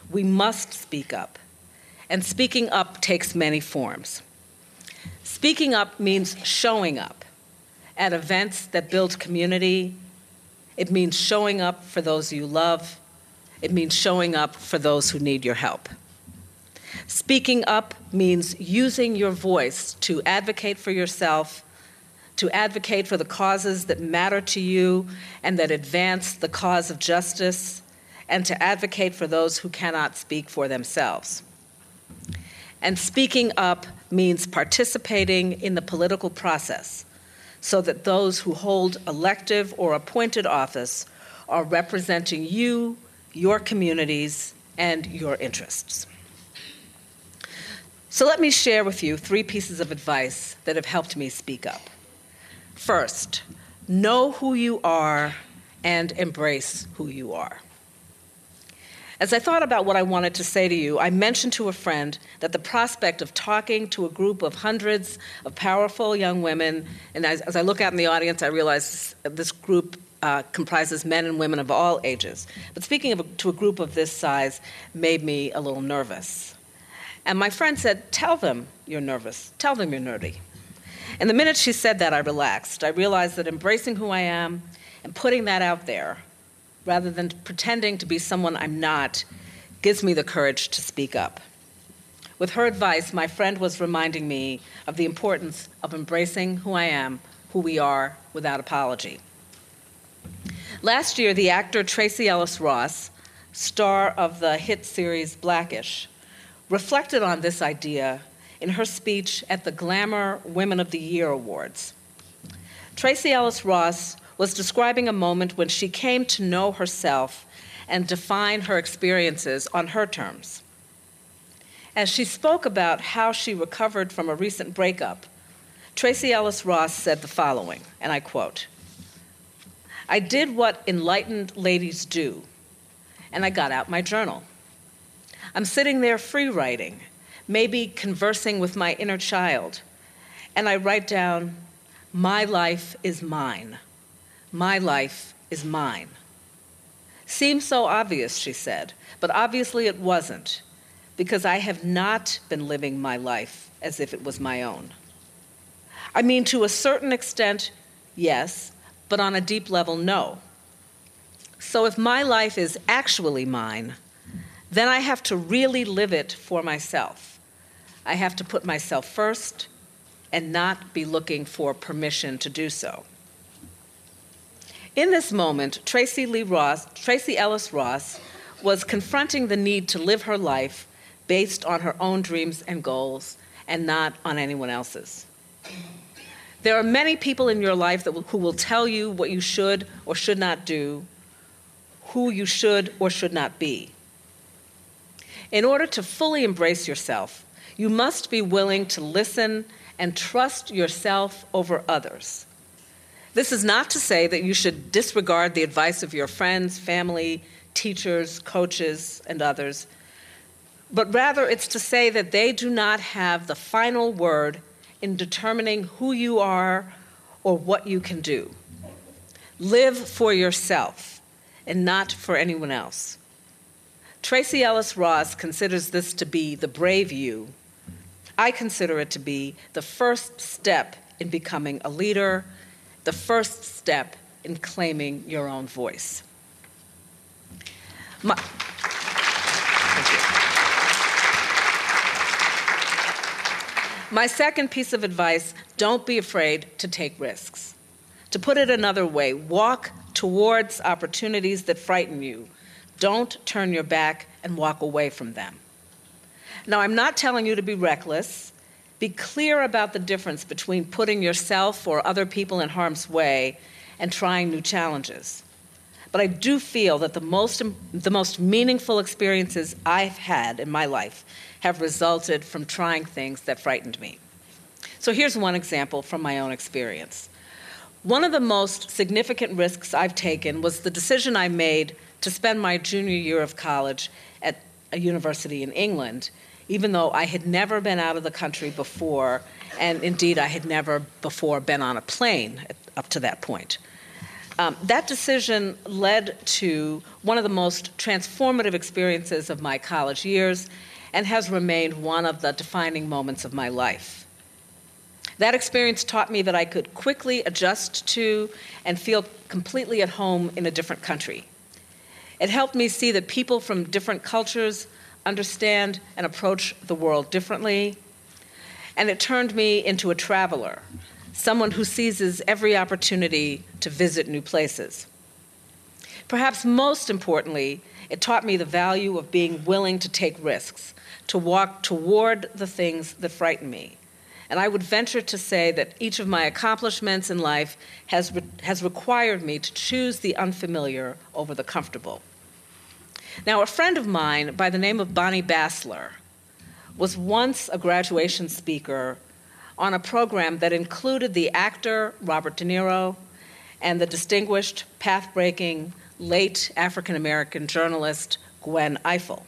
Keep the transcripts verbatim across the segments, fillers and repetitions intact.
We must speak up. And speaking up takes many forms. Speaking up means showing up at events that build community. It means showing up for those you love. It means showing up for those who need your help. Speaking up means using your voice to advocate for yourself, to advocate for the causes that matter to you and that advance the cause of justice, and to advocate for those who cannot speak for themselves. And speaking up means participating in the political process so that those who hold elective or appointed office are representing you, your communities, and your interests. So let me share with you three pieces of advice that have helped me speak up. First, know who you are and embrace who you are. As I thought about what I wanted to say to you, I mentioned to a friend that the prospect of talking to a group of hundreds of powerful young women, and as, as I look out in the audience, I realize this, this group uh, comprises men and women of all ages. But speaking of a, to a group of this size made me a little nervous. And my friend said, tell them you're nervous. Tell them you're nerdy. And the minute she said that, I relaxed. I realized that embracing who I am and putting that out there, rather than pretending to be someone I'm not, gives me the courage to speak up. With her advice, my friend was reminding me of the importance of embracing who I am, who we are, without apology. Last year, the actor Tracee Ellis Ross, star of the hit series Blackish, reflected on this idea in her speech at the Glamour Women of the Year Awards. Tracee Ellis Ross was describing a moment when she came to know herself and define her experiences on her terms. As she spoke about how she recovered from a recent breakup, Tracee Ellis Ross said the following, and I quote, "I did what enlightened ladies do, and I got out my journal. I'm sitting there free writing, maybe conversing with my inner child, and I write down, my life is mine. My life is mine." Seems so obvious, she said, but obviously it wasn't, because I have not been living my life as if it was my own. I mean, to a certain extent, yes, but on a deep level, no. So if my life is actually mine, then I have to really live it for myself. I have to put myself first and not be looking for permission to do so. In this moment, Tracee Lee Ross, Tracee Ellis Ross was confronting the need to live her life based on her own dreams and goals and not on anyone else's. There are many people in your life that will, who will tell you what you should or should not do, who you should or should not be. In order to fully embrace yourself, you must be willing to listen and trust yourself over others. This is not to say that you should disregard the advice of your friends, family, teachers, coaches, and others, but rather it's to say that they do not have the final word in determining who you are or what you can do. Live for yourself and not for anyone else. Tracee Ellis Ross considers this to be the brave you. I consider it to be the first step in becoming a leader, the first step in claiming your own voice. My, My second piece of advice, don't be afraid to take risks. To put it another way, walk towards opportunities that frighten you. Don't turn your back and walk away from them. Now, I'm not telling you to be reckless. Be clear about the difference between putting yourself or other people in harm's way and trying new challenges. But I do feel that the most, the most meaningful experiences I've had in my life have resulted from trying things that frightened me. So here's one example from my own experience. One of the most significant risks I've taken was the decision I made to spend my junior year of college at a university in England, even though I had never been out of the country before, and indeed I had never before been on a plane up to that point. Um, that decision led to one of the most transformative experiences of my college years and has remained one of the defining moments of my life. That experience taught me that I could quickly adjust to and feel completely at home in a different country. It helped me see that people from different cultures understand and approach the world differently, and it turned me into a traveler, someone who seizes every opportunity to visit new places. Perhaps most importantly, it taught me the value of being willing to take risks, to walk toward the things that frighten me. And I would venture to say that each of my accomplishments in life has, re- has required me to choose the unfamiliar over the comfortable. Now, a friend of mine by the name of Bonnie Bassler was once a graduation speaker on a program that included the actor Robert De Niro and the distinguished, path-breaking, late African-American journalist Gwen Ifill.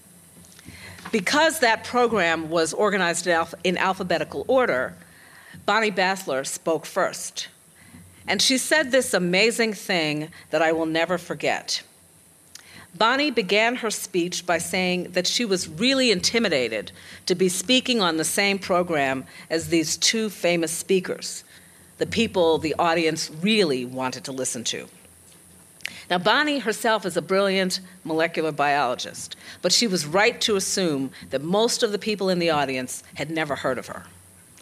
Because that program was organized in, alph- in alphabetical order, Bonnie Bassler spoke first. And she said this amazing thing that I will never forget. Bonnie began her speech by saying that she was really intimidated to be speaking on the same program as these two famous speakers, the people the audience really wanted to listen to. Now, Bonnie herself is a brilliant molecular biologist, but she was right to assume that most of the people in the audience had never heard of her.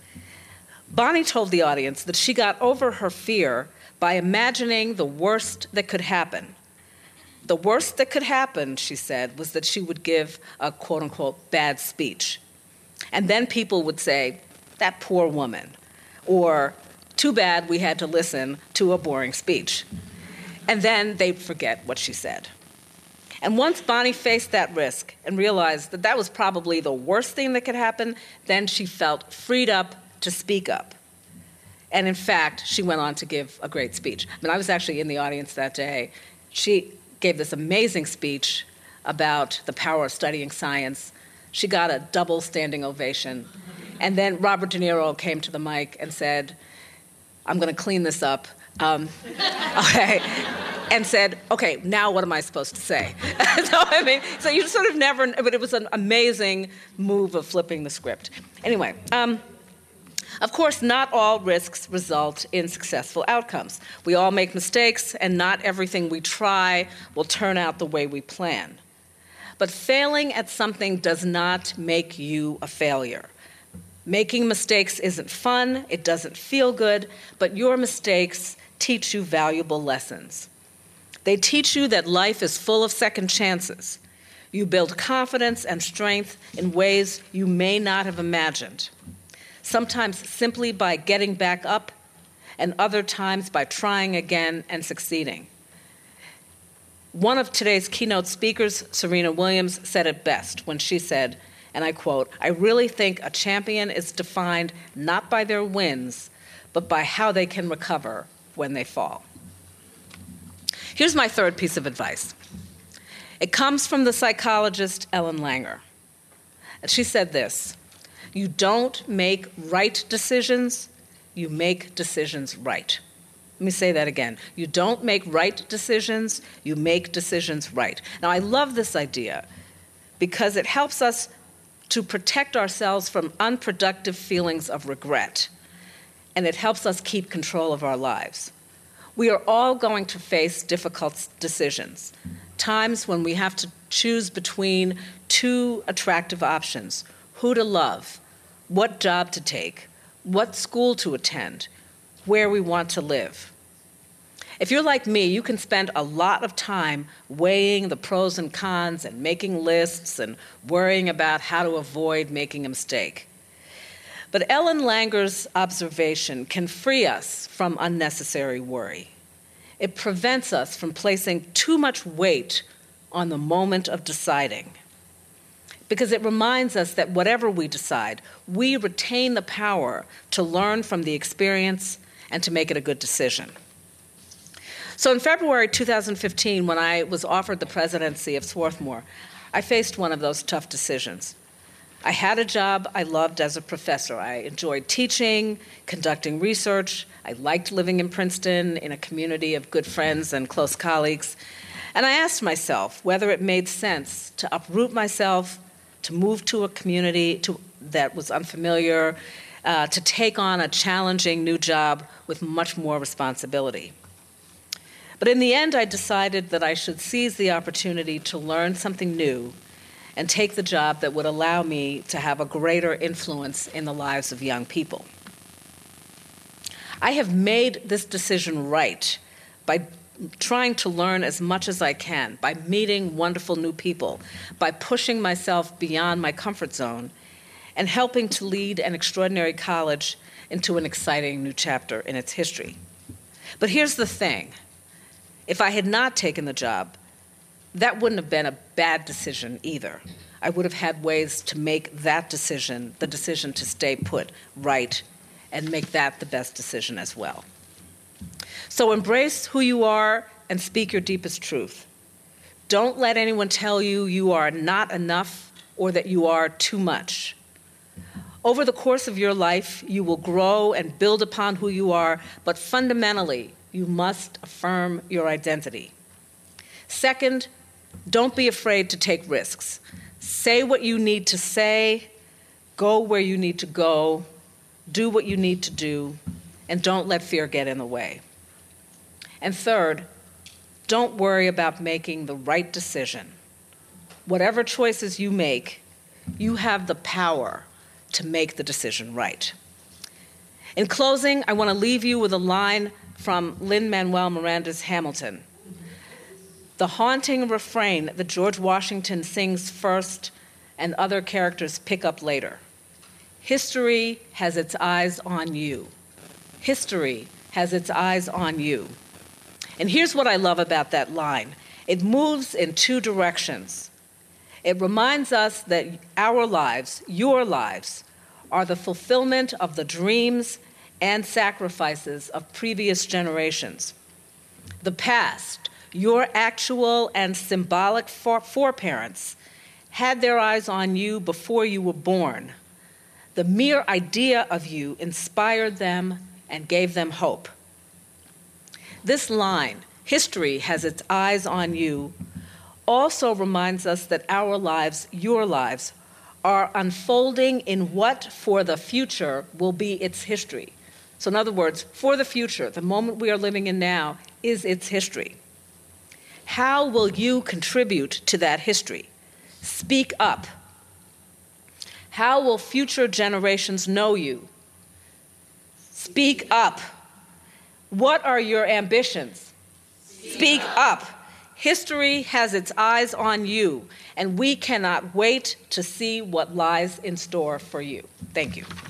Bonnie told the audience that she got over her fear by imagining the worst that could happen. The worst that could happen, she said, was that she would give a quote-unquote bad speech. And then people would say, that poor woman, or too bad we had to listen to a boring speech. And then they'd forget what she said. And once Bonnie faced that risk and realized that that was probably the worst thing that could happen, then she felt freed up to speak up. And in fact, she went on to give a great speech. I mean, I was actually in the audience that day. She gave this amazing speech about the power of studying science. She got a double standing ovation. And then Robert De Niro came to the mic and said, I'm going to clean this up. Um, okay, and said, okay, now what am I supposed to say? so, I mean, so you sort of never, but it was an amazing move of flipping the script. Anyway, um, of course, not all risks result in successful outcomes. We all make mistakes, and not everything we try will turn out the way we plan. But failing at something does not make you a failure. Making mistakes isn't fun, it doesn't feel good, but your mistakes teach you valuable lessons. They teach you that life is full of second chances. You build confidence and strength in ways you may not have imagined, sometimes simply by getting back up, and other times by trying again and succeeding. One of today's keynote speakers, Serena Williams, said it best when she said, and I quote, I really think a champion is defined not by their wins, but by how they can recover when they fall. Here's my third piece of advice. It comes from the psychologist Ellen Langer. And she said this, you don't make right decisions, you make decisions right. Let me say that again. You don't make right decisions, you make decisions right. Now, I love this idea because it helps us to protect ourselves from unproductive feelings of regret, and it helps us keep control of our lives. We are all going to face difficult decisions, times when we have to choose between two attractive options: who to love, what job to take, what school to attend, where we want to live. If you're like me, you can spend a lot of time weighing the pros and cons and making lists and worrying about how to avoid making a mistake. But Ellen Langer's observation can free us from unnecessary worry. It prevents us from placing too much weight on the moment of deciding, because it reminds us that whatever we decide, we retain the power to learn from the experience and to make it a good decision. So in February two thousand fifteen, when I was offered the presidency of Swarthmore, I faced one of those tough decisions. I had a job I loved as a professor. I enjoyed teaching, conducting research. I liked living in Princeton in a community of good friends and close colleagues. And I asked myself whether it made sense to uproot myself, to move to a community to, that was unfamiliar, uh, to take on a challenging new job with much more responsibility. But in the end, I decided that I should seize the opportunity to learn something new and take the job that would allow me to have a greater influence in the lives of young people. I have made this decision right by trying to learn as much as I can, by meeting wonderful new people, by pushing myself beyond my comfort zone, and helping to lead an extraordinary college into an exciting new chapter in its history. But here's the thing. If I had not taken the job, that wouldn't have been a bad decision either. I would have had ways to make that decision, the decision to stay put, right, and make that the best decision as well. So embrace who you are and speak your deepest truth. Don't let anyone tell you you are not enough or that you are too much. Over the course of your life, you will grow and build upon who you are, but fundamentally, you must affirm your identity. Second, don't be afraid to take risks. Say what you need to say, go where you need to go, do what you need to do, and don't let fear get in the way. And third, don't worry about making the right decision. Whatever choices you make, you have the power to make the decision right. In closing, I want to leave you with a line from Lin-Manuel Miranda's Hamilton. The haunting refrain that George Washington sings first and other characters pick up later. History has its eyes on you. History has its eyes on you. And here's what I love about that line. It moves in two directions. It reminds us that our lives, your lives, are the fulfillment of the dreams and sacrifices of previous generations. The past, your actual and symbolic foreparents, had their eyes on you before you were born. The mere idea of you inspired them and gave them hope. This line, history has its eyes on you, also reminds us that our lives, your lives, are unfolding in what for the future will be its history. So in other words, for the future, the moment we are living in now is its history. How will you contribute to that history? Speak up. How will future generations know you? Speak up. What are your ambitions? Speak up. History has its eyes on you, and we cannot wait to see what lies in store for you. Thank you.